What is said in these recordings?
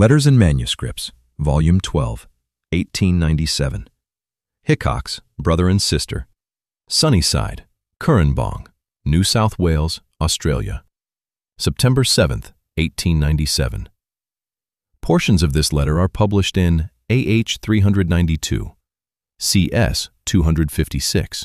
Letters and Manuscripts, Volume 12, 1897. Hickox, Brother and Sister, Sunnyside, Currambong, New South Wales, Australia. September 7th, 1897. Portions of this letter are published in AH 392, CS 256.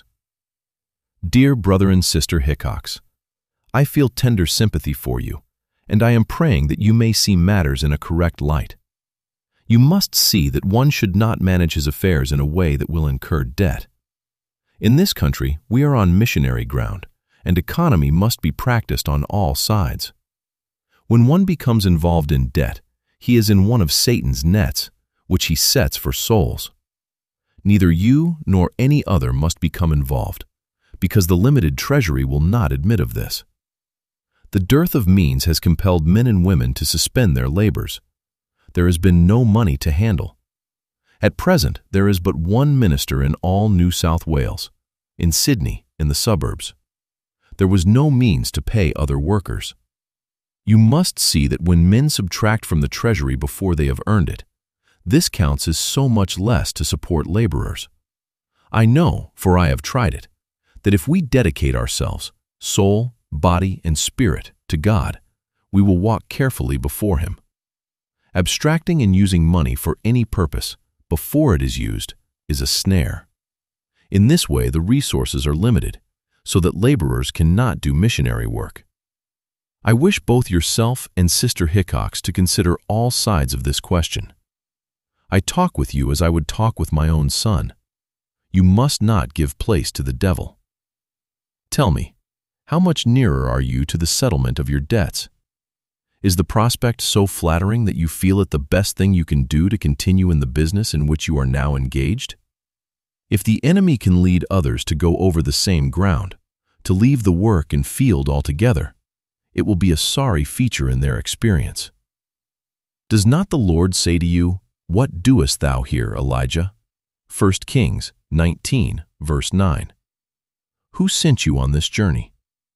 Dear Brother and Sister Hickox, I feel tender sympathy for you, and I am praying that you may see matters in a correct light. You must see that one should not manage his affairs in a way that will incur debt. In this country, we are on missionary ground, and economy must be practiced on all sides. When one becomes involved in debt, he is in one of Satan's nets, which he sets for souls. Neither you nor any other must become involved, because the limited treasury will not admit of this. The dearth of means has compelled men and women to suspend their labors. There has been no money to handle. At present, there is but one minister in all New South Wales, in Sydney, in the suburbs. There was no means to pay other workers. You must see that when men subtract from the treasury before they have earned it, this counts as so much less to support laborers. I know, for I have tried it, that if we dedicate ourselves, soul, body, and spirit, to God, we will walk carefully before Him. Abstracting and using money for any purpose, before it is used, is a snare. In this way, the resources are limited, so that laborers cannot do missionary work. I wish both yourself and Sister Hickox to consider all sides of this question. I talk with you as I would talk with my own son. You must not give place to the devil. Tell me, how much nearer are you to the settlement of your debts? Is the prospect so flattering that you feel it the best thing you can do to continue in the business in which you are now engaged? If the enemy can lead others to go over the same ground, to leave the work and field altogether, it will be a sorry feature in their experience. Does not the Lord say to you, "What doest thou here, Elijah?" 1 Kings 19, verse 9. Who sent you on this journey?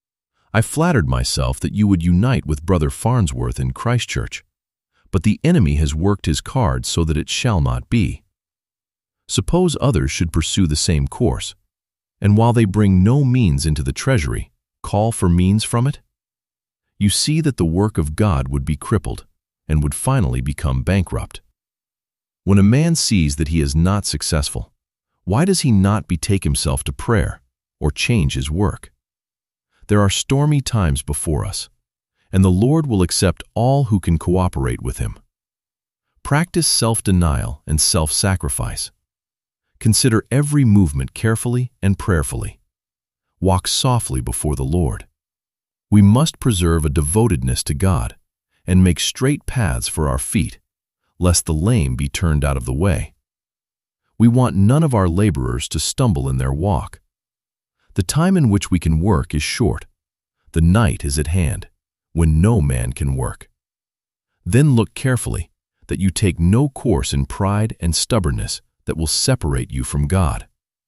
I flattered myself that you would unite with Brother Farnsworth in Christchurch, but the enemy has worked his cards so that it shall not be. Suppose others should pursue the same course, and while they bring no means into the treasury, call for means from it? You see that the work of God would be crippled and would finally become bankrupt. When a man sees that he is not successful, why does he not betake himself to prayer or change his work? There are stormy times before us, and the Lord will accept all who can cooperate with Him. Practice self-denial and self-sacrifice. Consider every movement carefully and prayerfully. Walk softly before the Lord. We must preserve a devotedness to God and make straight paths for our feet, lest the lame be turned out of the way. We want none of our laborers to stumble in their walk. The time in which we can work is short. The night is at hand, when no man can work. Then look carefully that you take no course in pride and stubbornness that will separate you from God.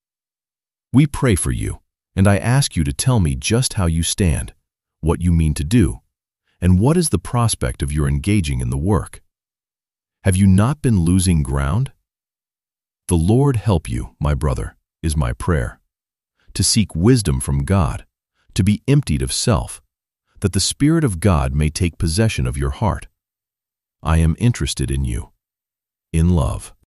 We pray for you, and I ask you to tell me just how you stand, what you mean to do, and what is the prospect of your engaging in the work. Have you not been losing ground? The Lord help you, my brother, is my prayer. To seek wisdom from God, to be emptied of self, that the Spirit of God may take possession of your heart. I am interested in you. In love.